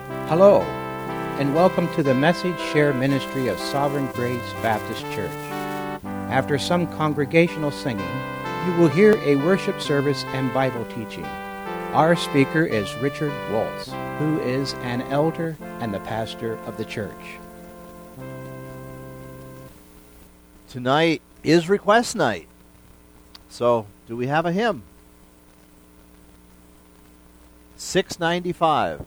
Hello, and welcome to the Message Share Ministry of Sovereign Grace Baptist Church. After some congregational singing, you will hear a worship service and Bible teaching. Our speaker is Richard Waltz, who is an elder and the pastor of the church. Tonight is request night. So, do we have a hymn? 695.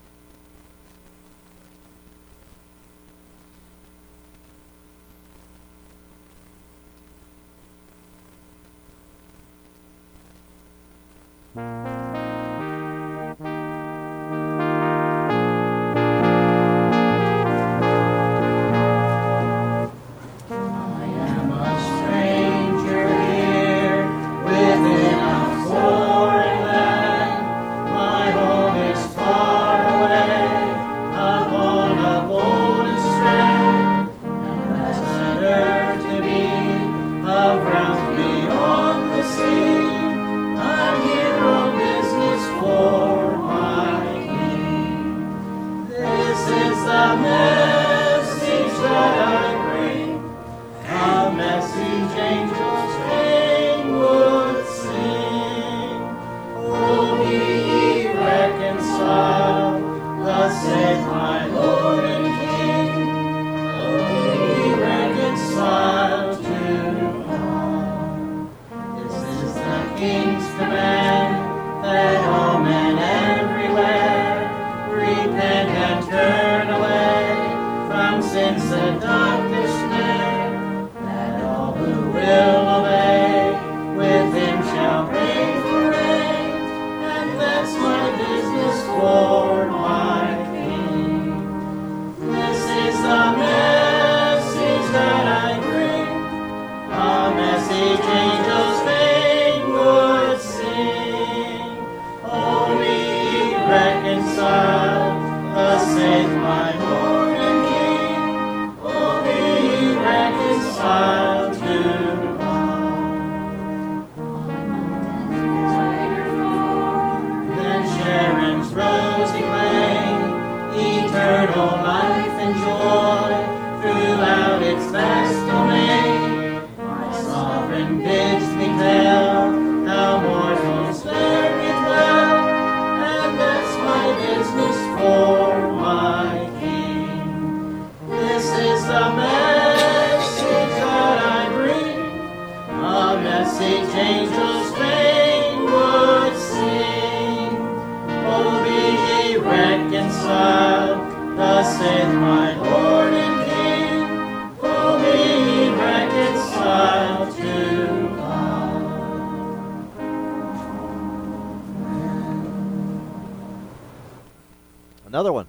Another one.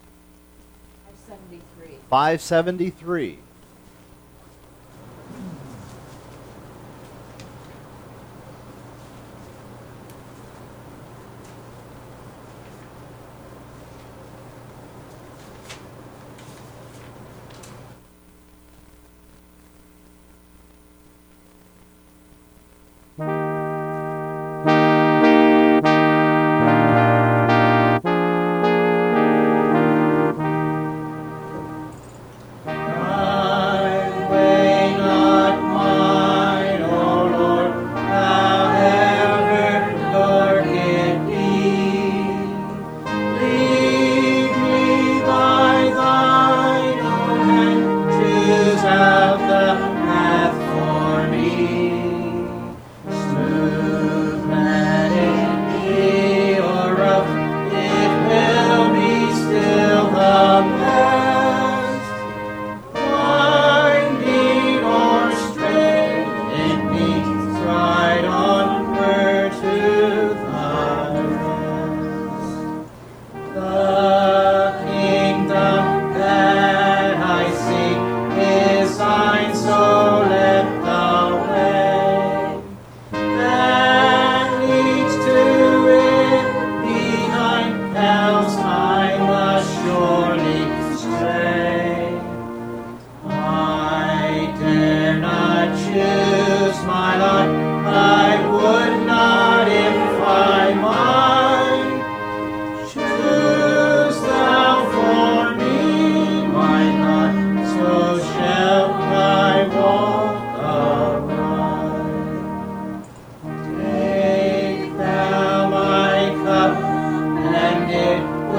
573. Choose the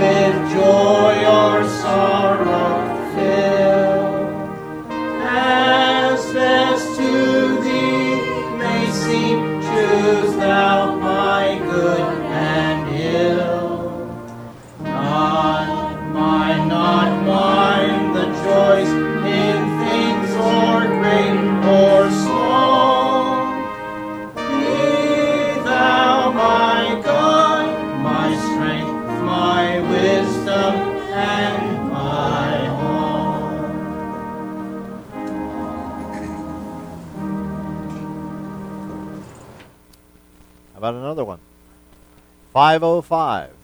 with joy or sorrow fill. As best to thee may seem, choose thou my good and ill. Not mine the joys in things or great or small. Be thou my God, my strength, my wisdom, and my all. How about another one? 505.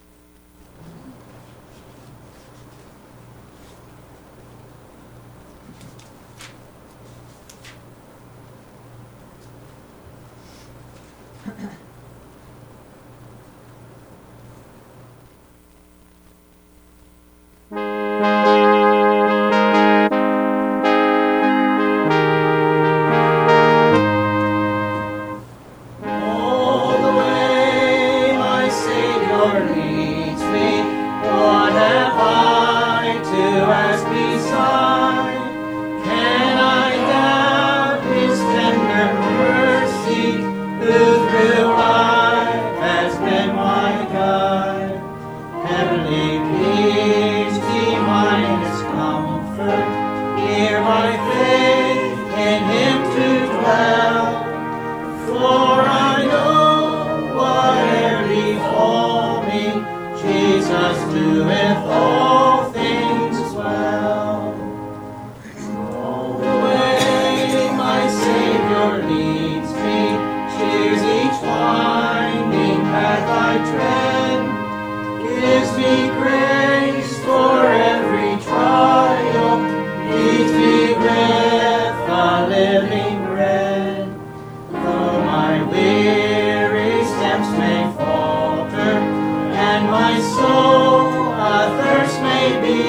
All the way my Savior leads me, what have I to ask beside? Can I doubt His tender mercy, who through life has been my guide? Heavenly peace, divinest comfort, hear my faith in Him to dwell. For I know whate'er befall me, Jesus doeth all things well. All the way my Savior leads me, cheers each winding path I tread, gives me grace for every trial, feeds me with the living bread. Though my weary steps may falter, and my soul athirst may be,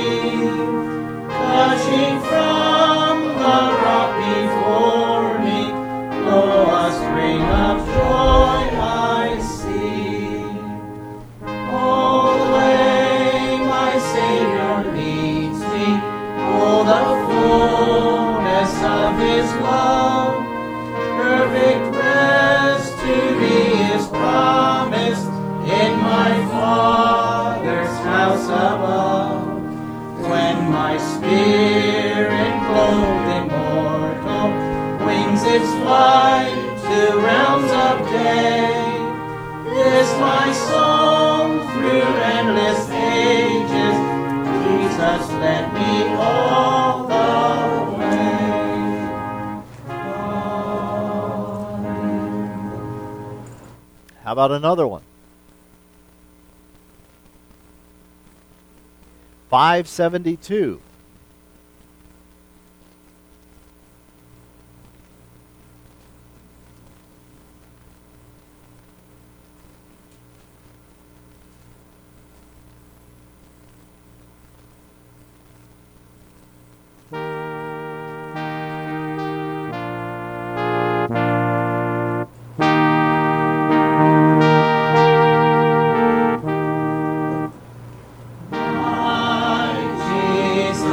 gushing from the rock before me, lo, a spring of joy I see. All the way my Savior leads me, oh, the fullness of His love, perfect rest to me is promised in my Father's house above. When my spirit clothed immortal wings its flight to realms of day, this my song through endless ages, Jesus led me all the way. How about another one? 572. My Jesus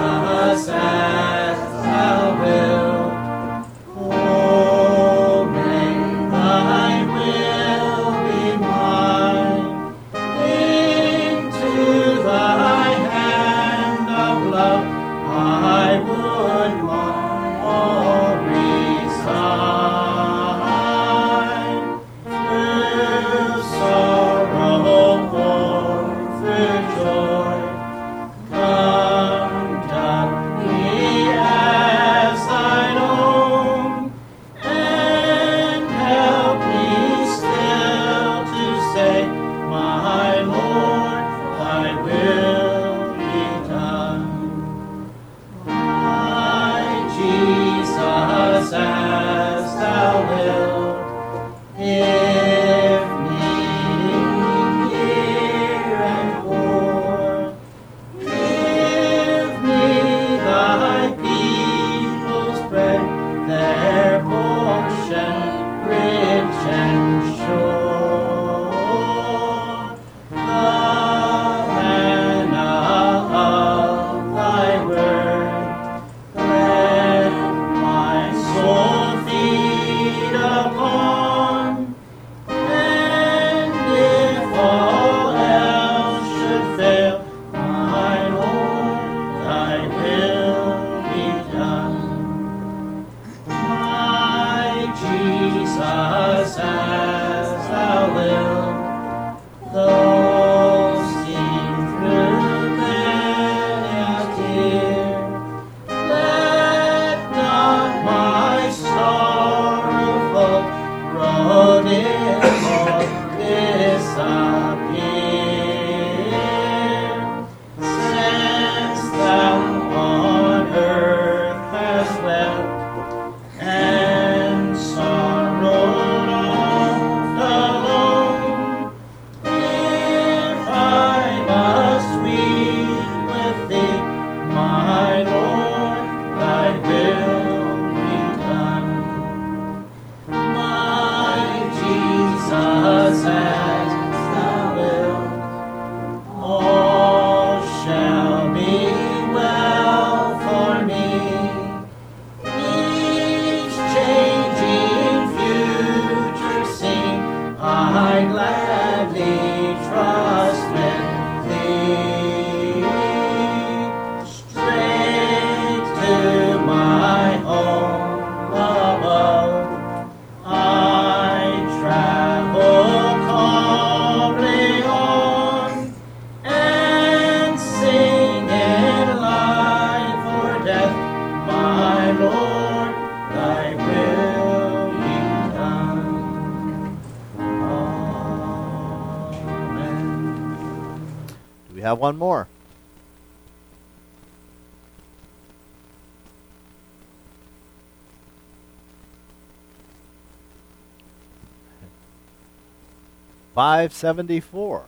Do we have one more? $5.74.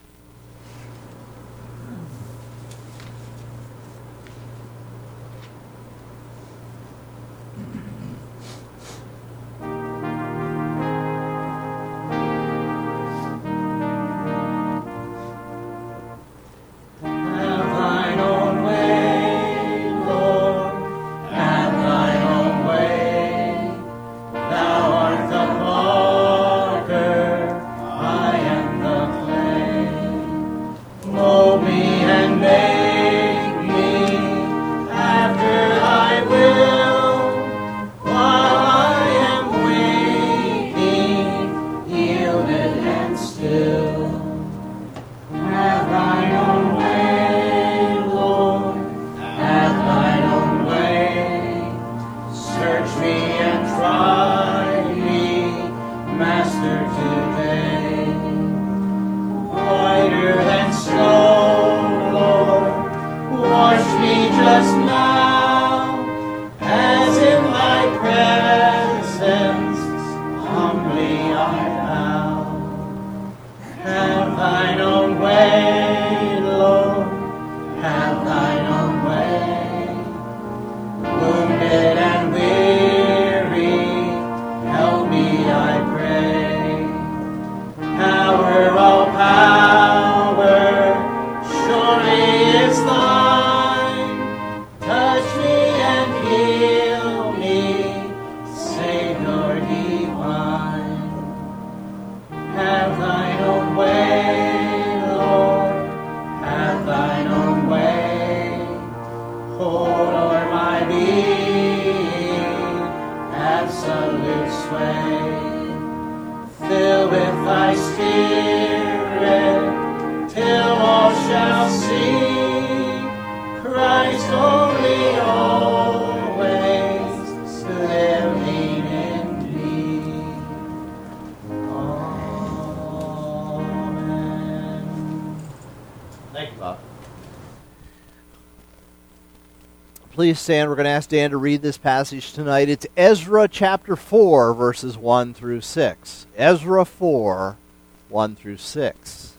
Please stand. We're going to ask Dan to read this passage tonight. It's Ezra chapter 4, verses 1 through 6. Ezra 4, 1 through 6.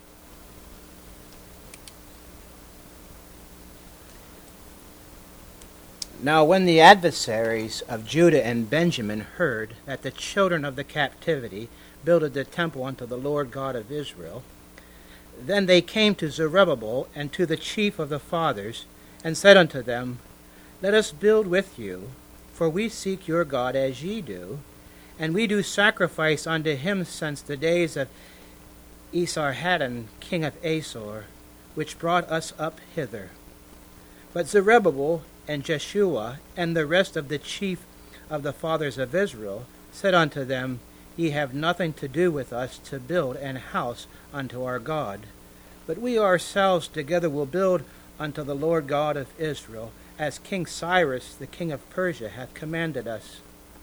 Now when the adversaries of Judah and Benjamin heard that the children of the captivity builded the temple unto the Lord God of Israel, then they came to Zerubbabel and to the chief of the fathers, and said unto them, Let us build with you, for we seek your God as ye do, and we do sacrifice unto him since the days of Esarhaddon, king of Asor, which brought us up hither. But Zerubbabel and Jeshua and the rest of the chief of the fathers of Israel said unto them, Ye have nothing to do with us to build an house unto our God, but we ourselves together will build unto the Lord God of Israel, as King Cyrus the king of Persia hath commanded us.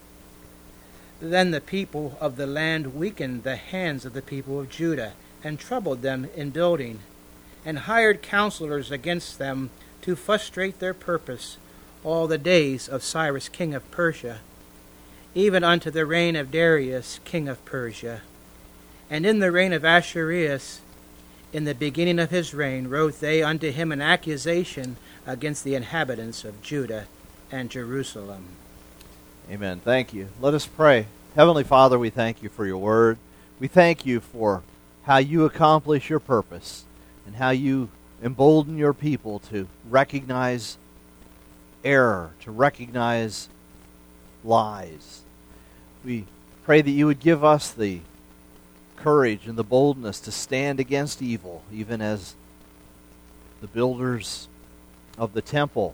Then the people of the land weakened the hands of the people of Judah, and troubled them in building, and hired counselors against them to frustrate their purpose all the days of Cyrus king of Persia, even unto the reign of Darius king of Persia. And in the reign of Ahasuerus, in the beginning of his reign, wrote they unto him an accusation against the inhabitants of Judah and Jerusalem. Amen. Thank you. Let us pray. Heavenly Father, we thank you for your word. We thank you for how you accomplish your purpose and how you embolden your people to recognize error, to recognize lies. We pray that you would give us the courage and the boldness to stand against evil, even as the builders of the temple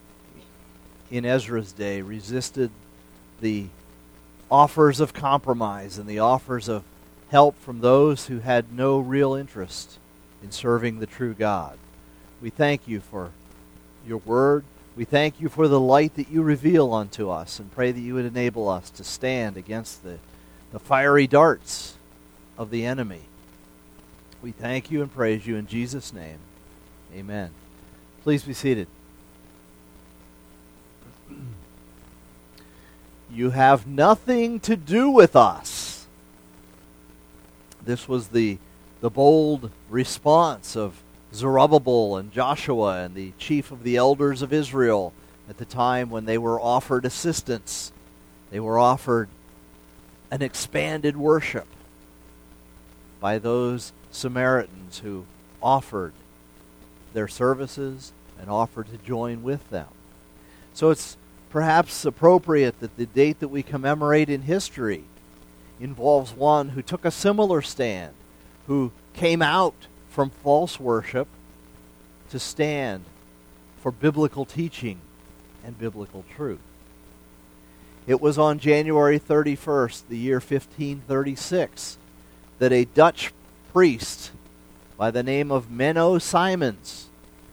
in Ezra's day resisted the offers of compromise and the offers of help from those who had no real interest in serving the true God. We thank you for your word. We thank you for the light that you reveal unto us, and pray that you would enable us to stand against the fiery darts of the enemy. We thank you and praise you in Jesus' name. Amen. Please be seated. You have nothing to do with us. This was the bold response of Zerubbabel and Joshua and the chief of the elders of Israel at the time when they were offered assistance. They were offered an expanded worship by those Samaritans who offered their services and offered to join with them. So it's perhaps appropriate that the date that we commemorate in history involves one who took a similar stand, who came out from false worship to stand for biblical teaching and biblical truth. It was on January 31st, the year 1536, that a Dutch priest by the name of Menno Simons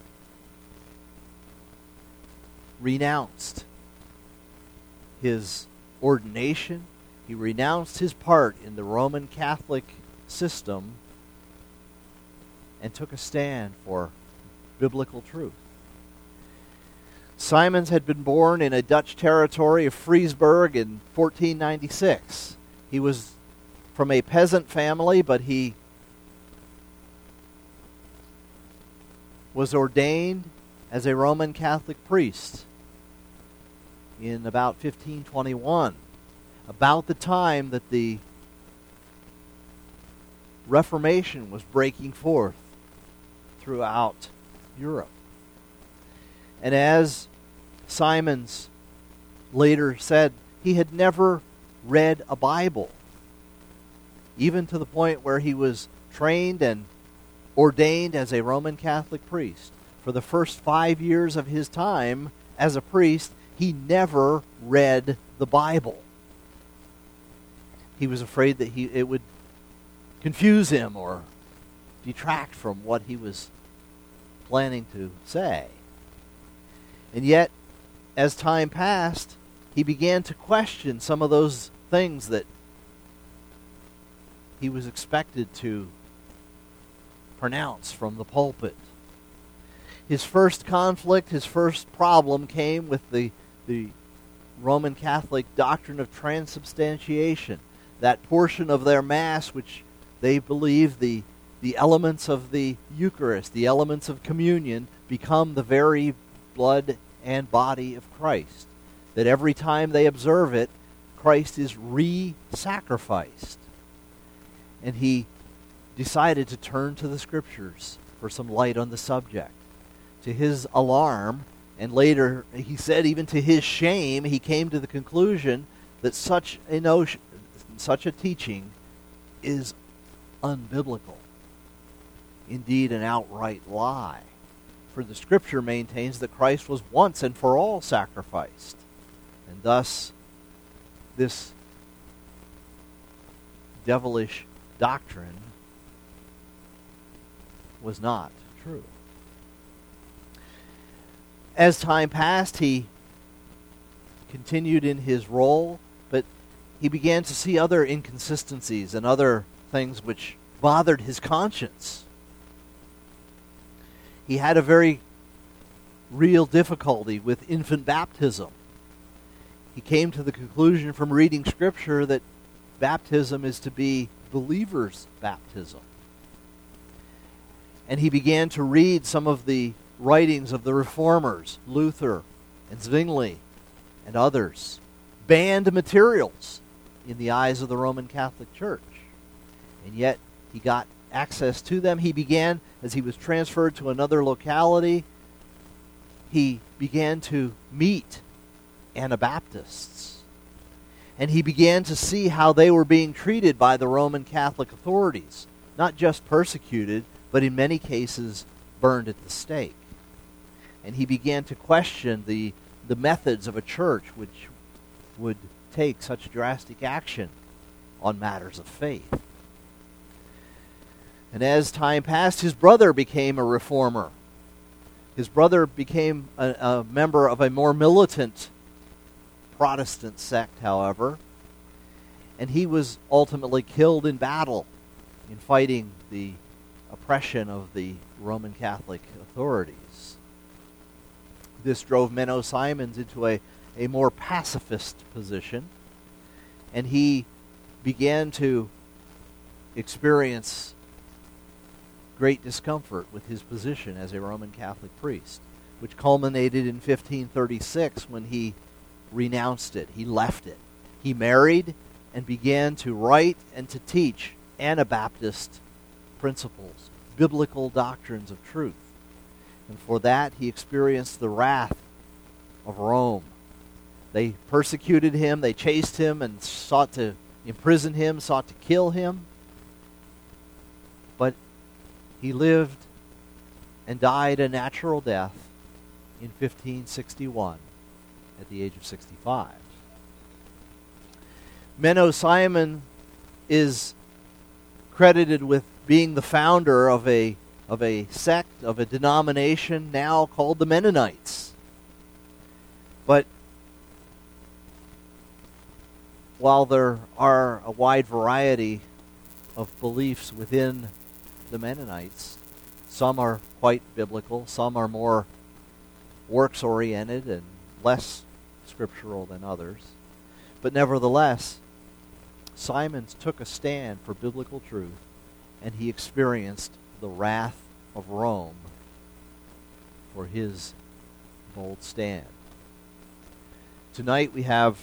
renounced his ordination. He renounced his part in the Roman Catholic system and took a stand for biblical truth. Simons had been born in a Dutch territory of Friesburg in 1496. He was from a peasant family, but he was ordained as a Roman Catholic priest in about 1521, about the time that the Reformation was breaking forth throughout Europe. And as Simons later said, he had never read a Bible, even to the point where he was trained and ordained as a Roman Catholic priest. For the first 5 years of his time as a priest, he never read the Bible. He was afraid that it would confuse him or detract from what he was planning to say. And yet, as time passed, he began to question some of those things that he was expected to pronounce from the pulpit. His first conflict, his first problem came with the Roman Catholic doctrine of transubstantiation, that portion of their Mass which they believe the elements of the Eucharist, the elements of communion, become the very blood and body of Christ. That every time they observe it, Christ is re-sacrificed. And he decided to turn to the Scriptures for some light on the subject. To his alarm, and later he said even to his shame, he came to the conclusion that such a notion, such a teaching is unbiblical. Indeed, an outright lie. For the Scripture maintains that Christ was once and for all sacrificed. And thus, this devilish doctrine was not true. As time passed, he continued in his role, but he began to see other inconsistencies and other things which bothered his conscience. He had a very real difficulty with infant baptism. He came to the conclusion from reading Scripture that baptism is to be believer's baptism. And he began to read some of the writings of the Reformers, Luther and Zwingli and others, banned materials in the eyes of the Roman Catholic Church. And yet he got access to them. He began, as he was transferred to another locality, he began to meet Anabaptists. And he began to see how they were being treated by the Roman Catholic authorities, not just persecuted, but in many cases burned at the stake. And he began to question the methods of a church which would take such drastic action on matters of faith. And as time passed, his brother became a reformer. His brother became a member of a more militant Protestant sect, however, and he was ultimately killed in battle in fighting the oppression of the Roman Catholic authorities. This drove Menno Simons into a more pacifist position, and he began to experience great discomfort with his position as a Roman Catholic priest, which culminated in 1536 when he renounced it. He left it. He married and began to write and to teach Anabaptist principles, biblical doctrines of truth. And for that, he experienced the wrath of Rome. They persecuted him, they chased him, and sought to imprison him, sought to kill him. But he lived and died a natural death in 1561 at the age of 65. Menno Simon is credited with being the founder of a sect, of a denomination now called the Mennonites. But while there are a wide variety of beliefs within the Mennonites, some are quite biblical, some are more works-oriented and less scriptural than others. But nevertheless, Simons took a stand for biblical truth, and he experienced the wrath of Rome for his bold stand. Tonight we have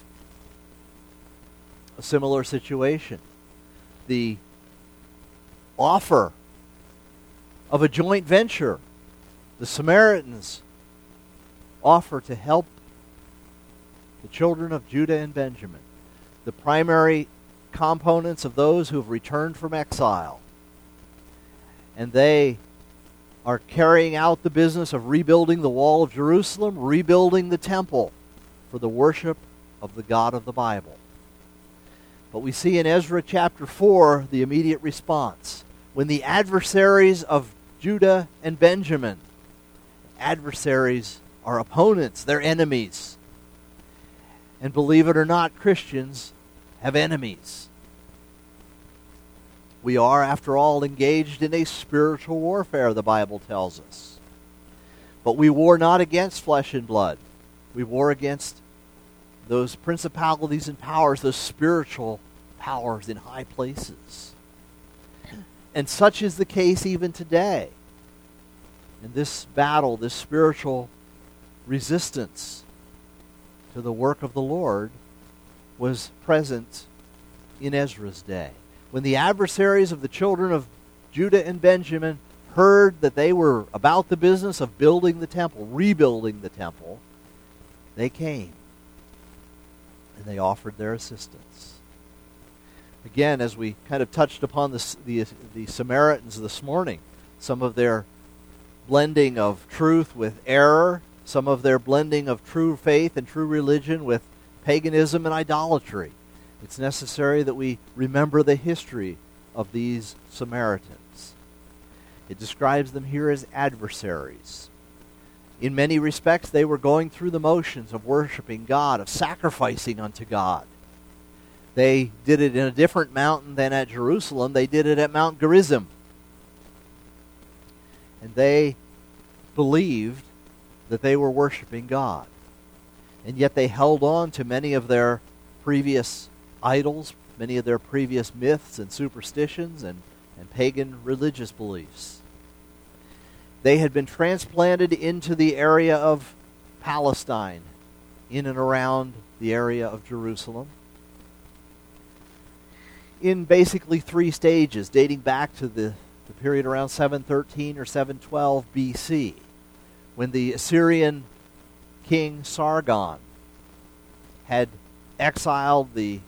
a similar situation. The offer of a joint venture. The Samaritans offer to help the children of Judah and Benjamin, the primary components of those who have returned from exile. And they are carrying out the business of rebuilding the wall of Jerusalem, rebuilding the temple for the worship of the God of the Bible. But we see in Ezra chapter 4 the immediate response. When the adversaries of Judah and Benjamin, adversaries are opponents, they're enemies. And believe it or not, Christians have enemies. We are, after all, engaged in a spiritual warfare, the Bible tells us. But we war not against flesh and blood. We war against those principalities and powers, those spiritual powers in high places. And such is the case even today. In this battle, this spiritual resistance to the work of the Lord was present in Ezra's day. When the adversaries of the children of Judah and Benjamin heard that they were about the business of building the temple, rebuilding the temple, they came and they offered their assistance. Again, as we kind of touched upon the Samaritans this morning, some of their blending of truth with error, some of their blending of true faith and true religion with paganism and idolatry. It's necessary that we remember the history of these Samaritans. It describes them here as adversaries. In many respects, they were going through the motions of worshiping God, of sacrificing unto God. They did it in a different mountain than at Jerusalem. They did it at Mount Gerizim. And they believed that they were worshiping God. And yet they held on to many of their previous idols, many of their previous myths and superstitions and pagan religious beliefs. They had been transplanted into the area of Palestine, in and around the area of Jerusalem, in basically 3 stages, dating back to the period around 713 or 712 BC, when the Assyrian king Sargon had exiled the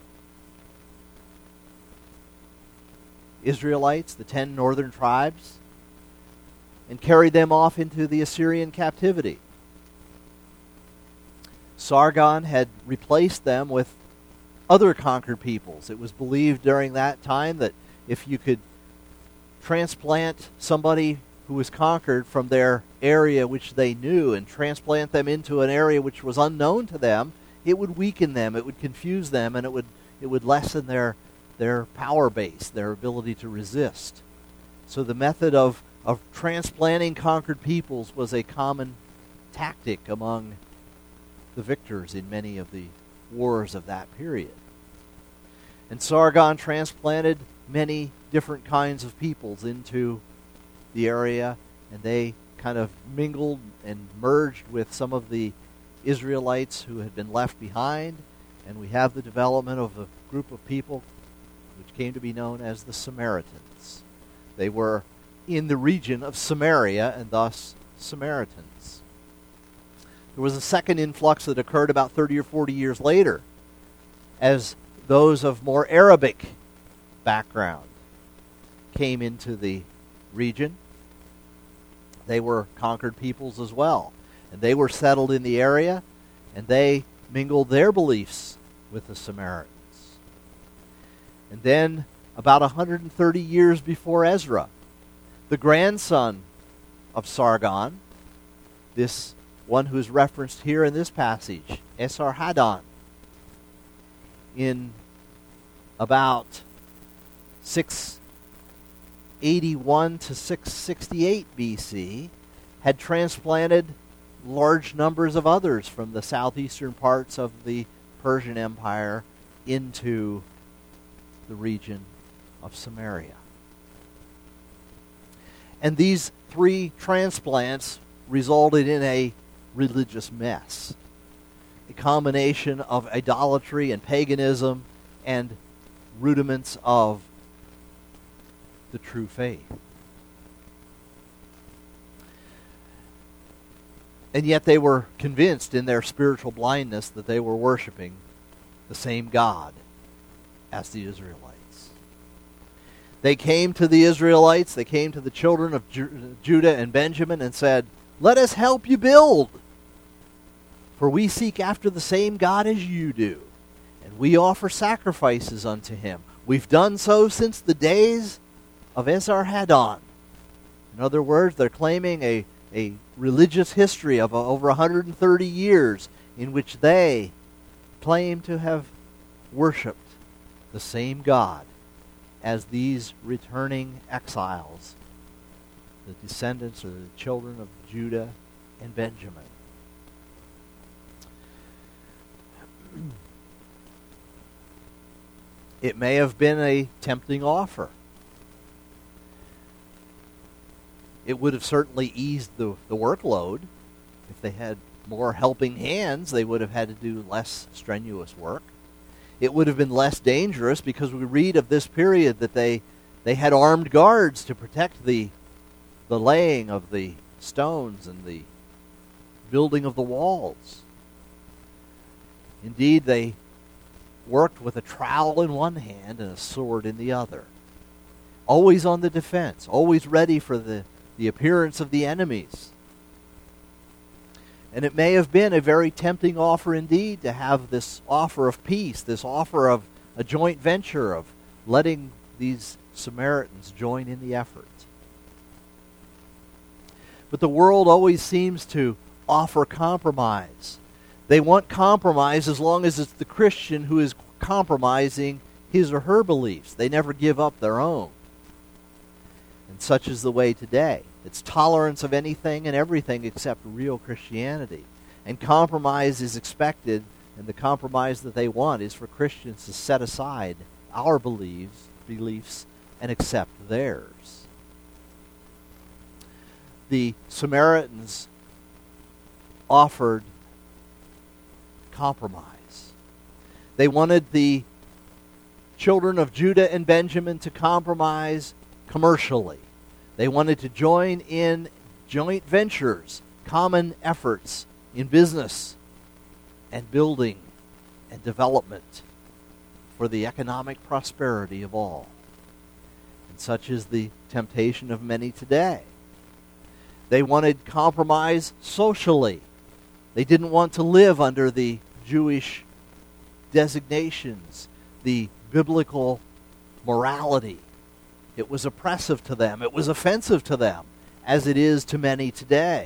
Israelites, the 10 northern tribes, and carried them off into the Assyrian captivity. Sargon had replaced them with other conquered peoples. It was believed during that time that if you could transplant somebody who was conquered from their area which they knew and transplant them into an area which was unknown to them, it would weaken them, it would confuse them, and it would lessen their power base, their ability to resist. So the method of of transplanting conquered peoples was a common tactic among the victors in many of the wars of that period. And Sargon transplanted many different kinds of peoples into the area, and they kind of mingled and merged with some of the Israelites who had been left behind, and we have the development of a group of people which came to be known as the Samaritans. They were in the region of Samaria, and thus Samaritans. There was a second influx that occurred about 30 or 40 years later, as those of more Arabic background came into the region. They were conquered peoples as well, and they were settled in the area, and they mingled their beliefs with the Samaritans. And then, about 130 years before Ezra, the grandson of Sargon, this one who is referenced here in this passage, Esarhaddon, in about 681 to 668 BC, had transplanted large numbers of others from the southeastern parts of the Persian Empire into the region of Samaria. And these three transplants resulted in a religious mess, a combination of idolatry and paganism and rudiments of the true faith. And yet they were convinced in their spiritual blindness that they were worshiping the same God as the Israelites. They came to the Israelites, they came to the children of Judah and Benjamin and said, "Let us help you build, for we seek after the same God as you do, and we offer sacrifices unto him. We've done so since the days of Esarhaddon." In other words, they're claiming a religious history of over 130 years in which they claim to have worshipped the same God as these returning exiles, the descendants or the children of Judah and Benjamin. It may have been a tempting offer. It would have certainly eased the workload. If they had more helping hands, they would have had to do less strenuous work. It would have been less dangerous because we read of this period that they had armed guards to protect the laying of the stones and the building of the walls. Indeed, they worked with a trowel in one hand and a sword in the other. Always on the defense, always ready for the appearance of the enemies. And it may have been a very tempting offer indeed to have this offer of peace, this offer of a joint venture of letting these Samaritans join in the effort. But the world always seems to offer compromise. They want compromise as long as it's the Christian who is compromising his or her beliefs. They never give up their own. And such is the way today. It's tolerance of anything and everything except real Christianity. And compromise is expected, and the compromise that they want is for Christians to set aside our beliefs and accept theirs. The Samaritans offered compromise. They wanted the children of Judah and Benjamin to compromise commercially. They wanted to join in joint ventures, common efforts in business and building and development for the economic prosperity of all. And such is the temptation of many today. They wanted compromise socially. They didn't want to live under the Jewish designations, the biblical morality. It was oppressive to them. It was offensive to them, as it is to many today.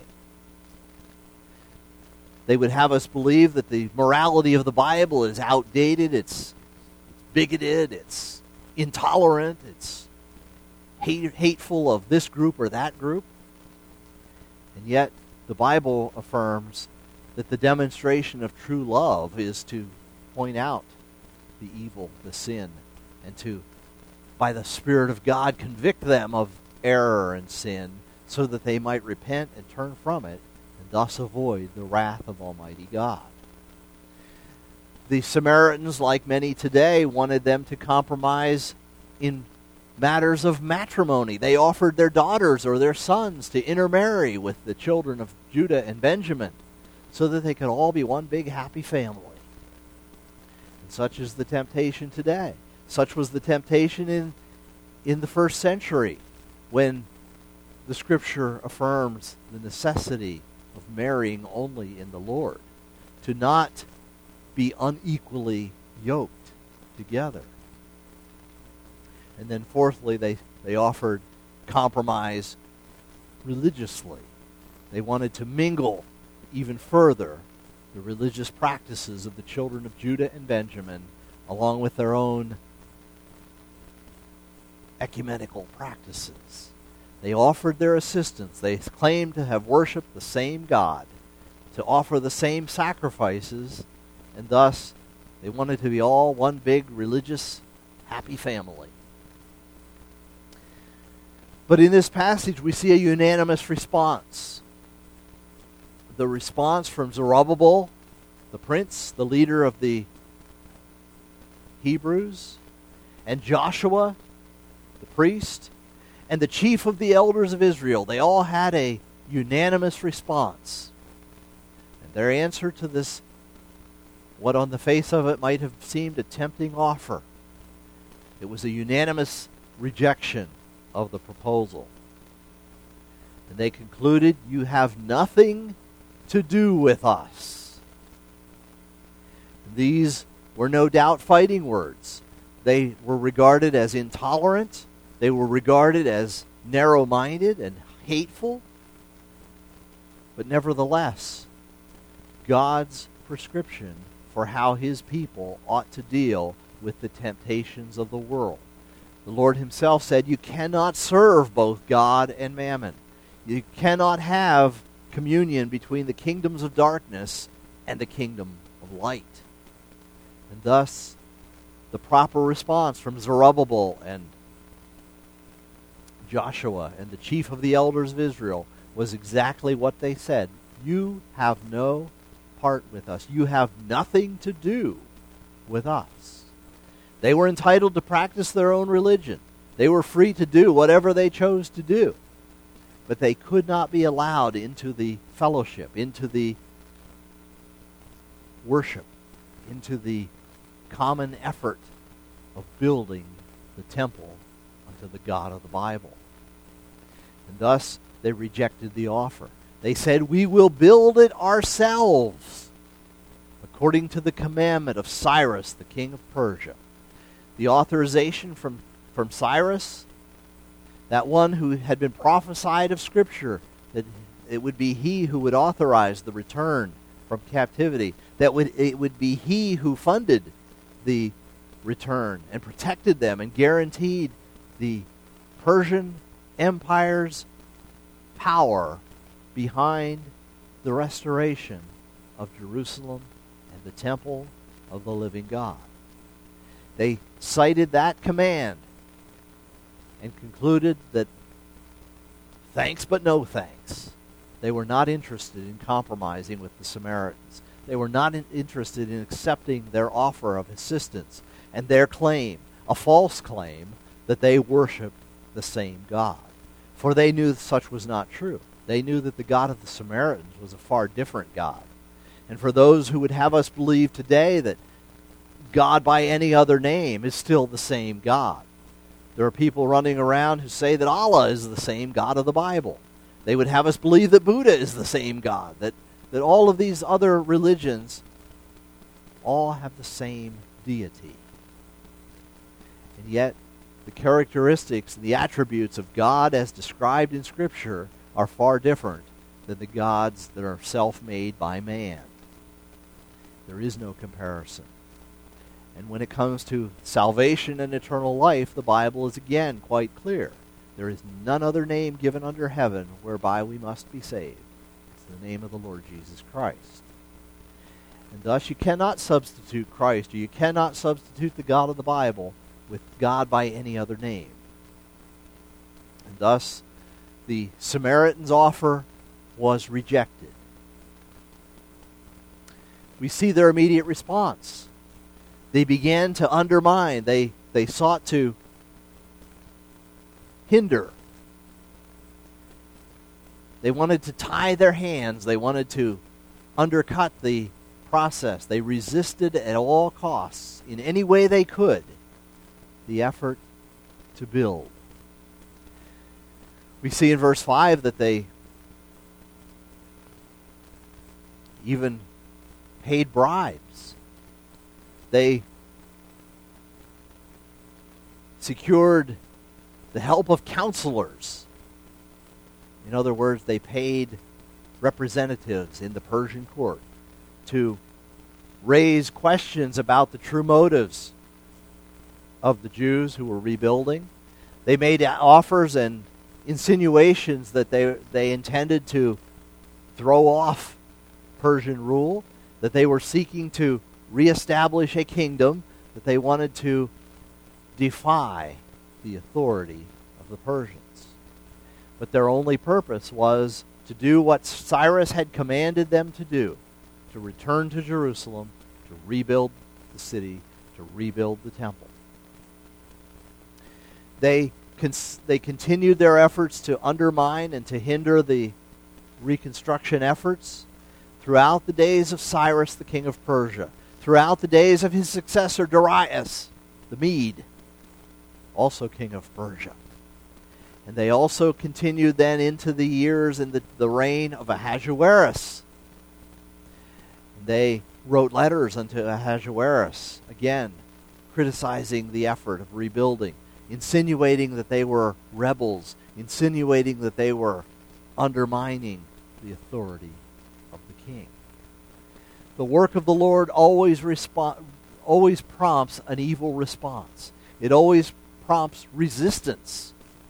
They would have us believe that the morality of the Bible is outdated, it's bigoted, it's intolerant, it's hateful of this group or that group. And yet, the Bible affirms that the demonstration of true love is to point out the evil, the sin, and to, by the Spirit of God, convict them of error and sin so that they might repent and turn from it and thus avoid the wrath of Almighty God. The Samaritans, like many today, wanted them to compromise in matters of matrimony. They offered their daughters or their sons to intermarry with the children of Judah and Benjamin so that they could all be one big happy family. And such is the temptation today. Such was the temptation in the first century when the Scripture affirms the necessity of marrying only in the Lord, to not be unequally yoked together. And then fourthly, they offered compromise religiously. They wanted to mingle even further the religious practices of the children of Judah and Benjamin along with their own ecumenical practices. They offered their assistance. They claimed to have worshipped the same God, to offer the same sacrifices, and thus they wanted to be all one big religious happy family. But in this passage we see a unanimous response. The response from Zerubbabel, the prince, the leader of the Hebrews, and Joshua, the priest, and the chief of the elders of Israel. They all had a unanimous response. And their answer to this, what on the face of it might have seemed a tempting offer, it was a unanimous rejection of the proposal. And they concluded, "You have nothing to do with us." These were no doubt fighting words. They were regarded as intolerant. They were regarded as narrow-minded and hateful. But nevertheless, God's prescription for how his people ought to deal with the temptations of the world. The Lord himself said, you cannot serve both God and mammon. You cannot have communion between the kingdoms of darkness and the kingdom of light. And thus, the proper response from Zerubbabel and Joshua and the chief of the elders of Israel was exactly what they said. You have no part with us. You have nothing to do with us. They were entitled to practice their own religion. They were free to do whatever they chose to do. But they could not be allowed into the fellowship, into the worship, into the common effort of building the temple unto the God of the Bible. And thus they rejected the offer. They said, we will build it ourselves, according to the commandment of Cyrus, the king of Persia. The authorization from Cyrus, that one who had been prophesied of Scripture, that it would be he who would authorize the return from captivity, that it would be he who funded the return and protected them and guaranteed the Persian Empire's power behind the restoration of Jerusalem and the temple of the living God. They cited that command and concluded that thanks but no thanks. They were not interested in compromising with the Samaritans. They were not interested in accepting their offer of assistance and their claim, a false claim, that they worshiped the same God. For they knew such was not true. They knew that the God of the Samaritans was a far different God. And for those who would have us believe today that God by any other name is still the same God. There are people running around who say that Allah is the same God of the Bible. They would have us believe that Buddha is the same God, that all of these other religions all have the same deity. And yet, the characteristics and the attributes of God as described in Scripture are far different than the gods that are self-made by man. There is no comparison. And when it comes to salvation and eternal life, the Bible is again quite clear. There is none other name given under heaven whereby we must be saved. It's the name of the Lord Jesus Christ. And thus you cannot substitute Christ, or you cannot substitute the God of the Bible with God by any other name. And thus the Samaritans' offer was rejected. We see their immediate response. They began to undermine. They sought to hinder. They wanted to tie their hands. They wanted to undercut the process. They resisted at all costs, in any way they could, the effort to build. We see in verse 5 that they even paid bribes. They secured the help of counselors. In other words, they paid representatives in the Persian court to raise questions about the true motives of the Jews who were rebuilding. They made offers and insinuations that they intended to throw off Persian rule, that they were seeking to reestablish a kingdom, that they wanted to defy the authority of the Persians. But their only purpose was to do what Cyrus had commanded them to do, to return to Jerusalem, to rebuild the city, to rebuild the temple. They continued their efforts to undermine and to hinder the reconstruction efforts throughout the days of Cyrus, the king of Persia, throughout the days of his successor Darius, the Mede, also king of Persia. And they also continued then into the years in the reign of Ahasuerus. They wrote letters unto Ahasuerus, again, criticizing the effort of rebuilding, insinuating that they were rebels, insinuating that they were undermining the authority of the king. The work of the Lord always prompts an evil response. It always prompts resistance.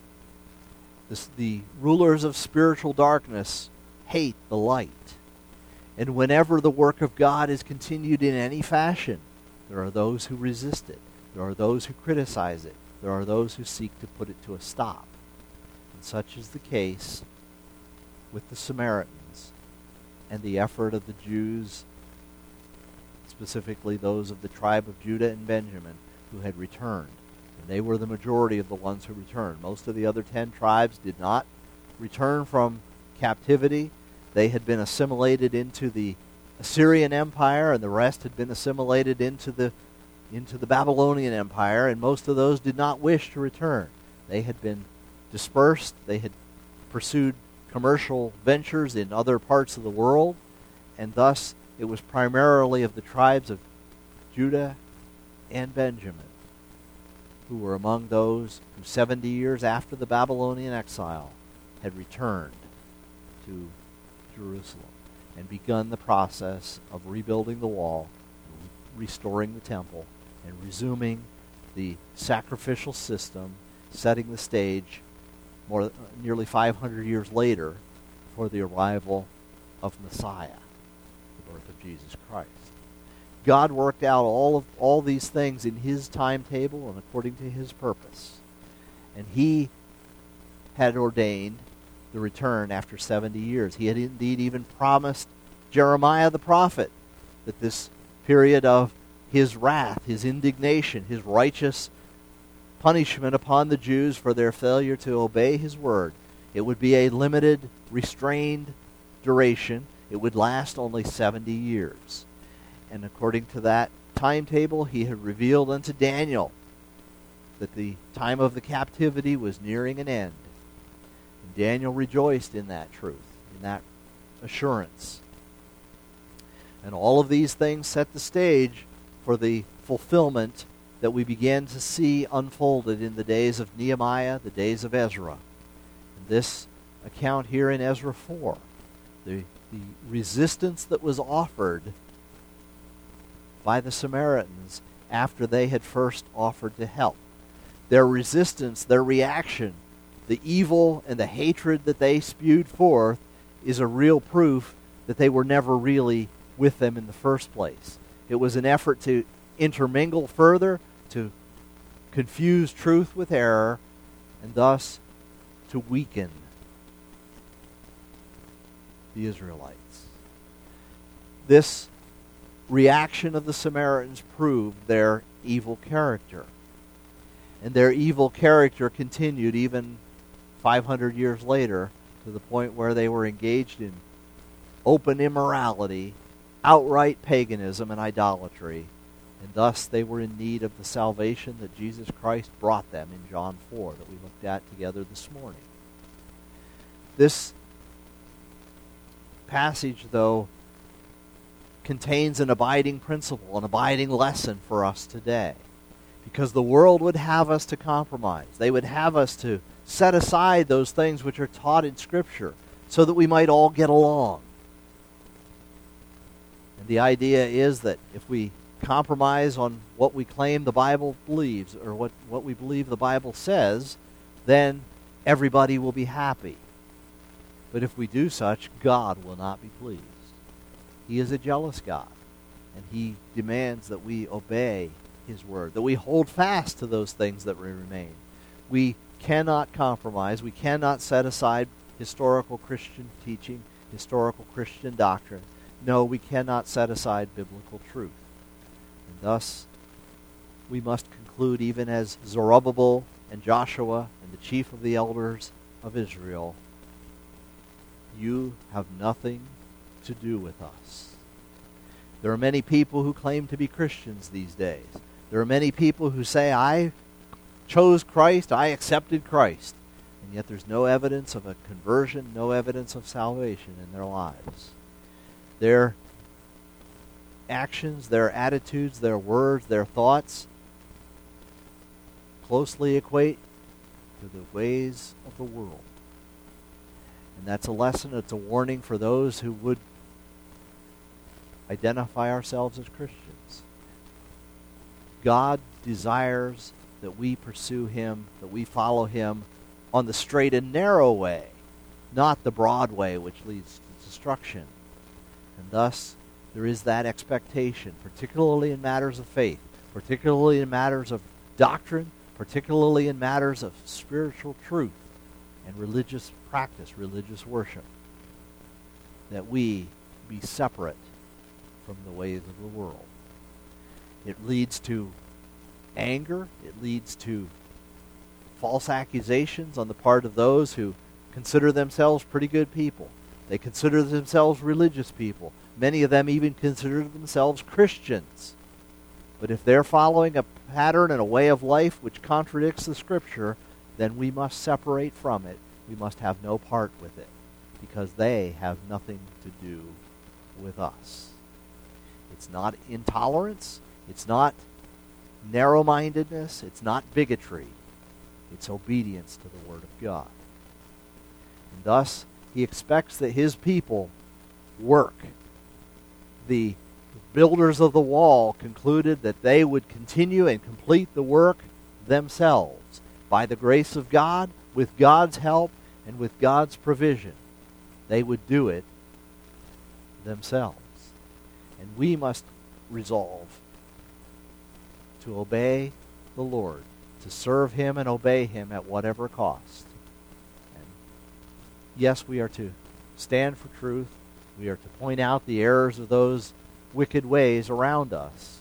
The rulers of spiritual darkness hate the light. And whenever the work of God is continued in any fashion, there are those who resist it. There are those who criticize it. There are those who seek to put it to a stop. And such is the case with the Samaritans and the effort of the Jews, specifically those of the tribe of Judah and Benjamin, who had returned. And they were the majority of the ones who returned. Most of the other 10 tribes did not return from captivity. They had been assimilated into the Assyrian Empire, and the rest had been assimilated into the Babylonian Empire, and most of those did not wish to return. They had been dispersed. They had pursued commercial ventures in other parts of the world, and thus it was primarily of the tribes of Judah and Benjamin who were among those who 70 years after the Babylonian exile had returned to Jerusalem and begun the process of rebuilding the wall, restoring the temple, and resuming the sacrificial system, setting the stage nearly 500 years later for the arrival of Messiah, the birth of Jesus Christ. God worked out all these things in His timetable and according to His purpose. And He had ordained the return after 70 years. He had indeed even promised Jeremiah the prophet that this period of His wrath, His indignation, His righteous punishment upon the Jews for their failure to obey His word, it would be a limited, restrained duration. It would last only 70 years. And according to that timetable, He had revealed unto Daniel that the time of the captivity was nearing an end. And Daniel rejoiced in that truth, in that assurance. And all of these things set the stage for the fulfillment that we began to see unfolded in the days of Nehemiah, the days of Ezra. And this account here in Ezra 4, the resistance that was offered by the Samaritans after they had first offered to help. Their resistance, their reaction, the evil and the hatred that they spewed forth is a real proof that they were never really with them in the first place. It was an effort to intermingle further, to confuse truth with error, and thus to weaken the Israelites. This reaction of the Samaritans proved their evil character. And their evil character continued even 500 years later to the point where they were engaged in open immorality, outright paganism, and idolatry. And thus they were in need of the salvation that Jesus Christ brought them in John 4 that we looked at together this morning. This passage, though, contains an abiding principle, an abiding lesson for us today. Because the world would have us to compromise. They would have us to set aside those things which are taught in Scripture so that we might all get along. And the idea is that if we compromise on what we claim the Bible believes or what we believe the Bible says, then everybody will be happy. But if we do such, God will not be pleased. He is a jealous God, and He demands that we obey His word, that we hold fast to those things that remain. We cannot compromise. We cannot set aside historical Christian teaching, historical Christian doctrine. No, we cannot set aside biblical truth. And thus, we must conclude, even as Zerubbabel and Joshua and the chief of the elders of Israel, you have nothing to do with us. There are many people who claim to be Christians these days. There are many people who say, I chose Christ, I accepted Christ. And yet there's no evidence of a conversion, no evidence of salvation in their lives. Their actions, their attitudes, their words, their thoughts closely equate to the ways of the world. And that's a lesson, it's a warning for those who would identify ourselves as Christians. God desires that we pursue Him, that we follow Him on the straight and narrow way, not the broad way which leads to destruction. And thus, there is that expectation, particularly in matters of faith, particularly in matters of doctrine, particularly in matters of spiritual truth and religious practice, religious worship, that we be separate from the ways of the world. It leads to anger. It leads to false accusations on the part of those who consider themselves pretty good people. They consider themselves religious people. Many of them even consider themselves Christians. But if they're following a pattern and a way of life which contradicts the Scripture, then we must separate from it. We must have no part with it, because they have nothing to do with us. It's not intolerance. It's not narrow-mindedness. It's not bigotry. It's obedience to the Word of God. And thus, He expects that His people work. The builders of the wall concluded that they would continue and complete the work themselves by the grace of God, with God's help, and with God's provision. They would do it themselves. And we must resolve to obey the Lord, to serve Him and obey Him at whatever cost. And yes, we are to stand for truth. We are to point out the errors of those wicked ways around us.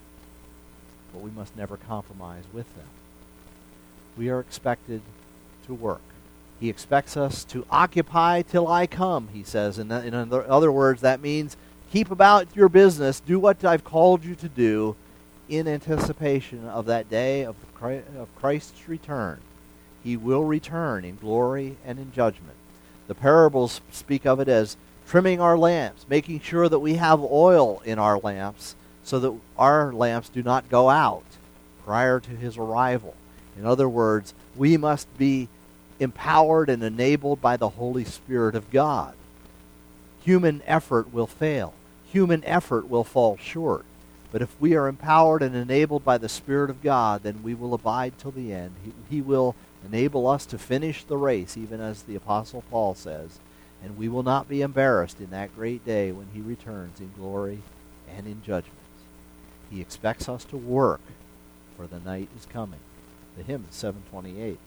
But we must never compromise with them. We are expected to work. He expects us to occupy till I come, He says. In other words, that means keep about your business, do what I've called you to do in anticipation of that day of Christ's return. He will return in glory and in judgment. The parables speak of it as trimming our lamps, making sure that we have oil in our lamps so that our lamps do not go out prior to His arrival. In other words, we must be empowered and enabled by the Holy Spirit of God. Human effort will fail. Human effort will fall short. But if we are empowered and enabled by the Spirit of God, then we will abide till the end. He will Enable us to finish the race, even as the Apostle Paul says, and we will not be embarrassed in that great day when he returns in glory and in judgment. He expects us to work, for the night is coming. The hymn is 728.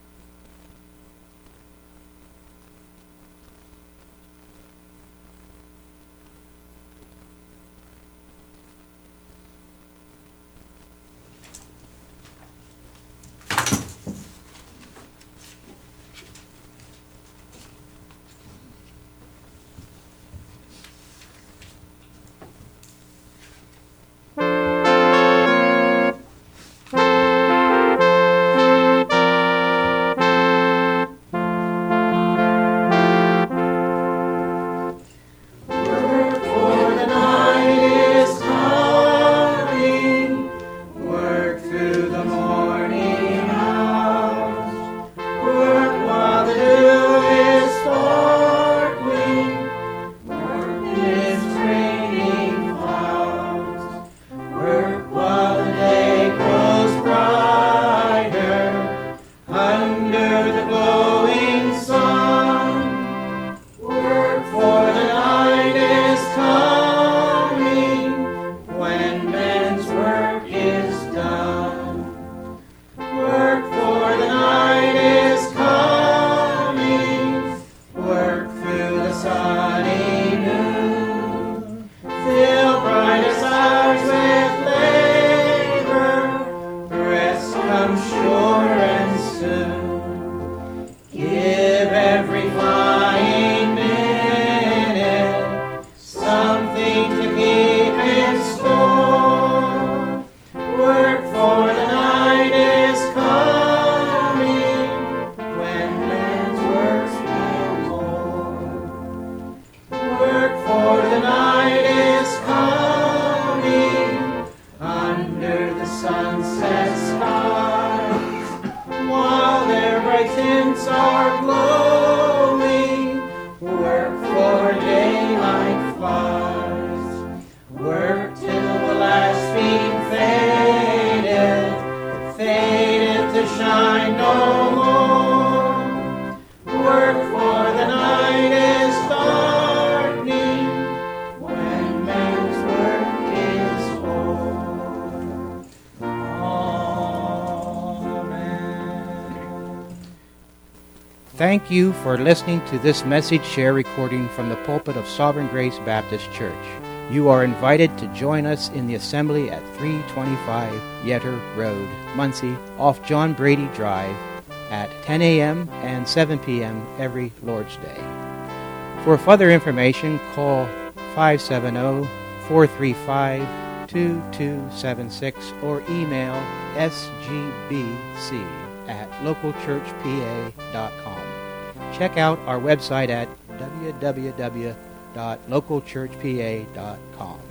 Thank you for listening to this message share recording from the pulpit of Sovereign Grace Baptist Church. You are invited to join us in the assembly at 325 Yetter Road, Muncie, off John Brady Drive at 10 a.m. and 7 p.m. every Lord's Day. For further information, call 570-435-2276 or email sgbc@localchurchpa.com. Check out our website at www.localchurchpa.com.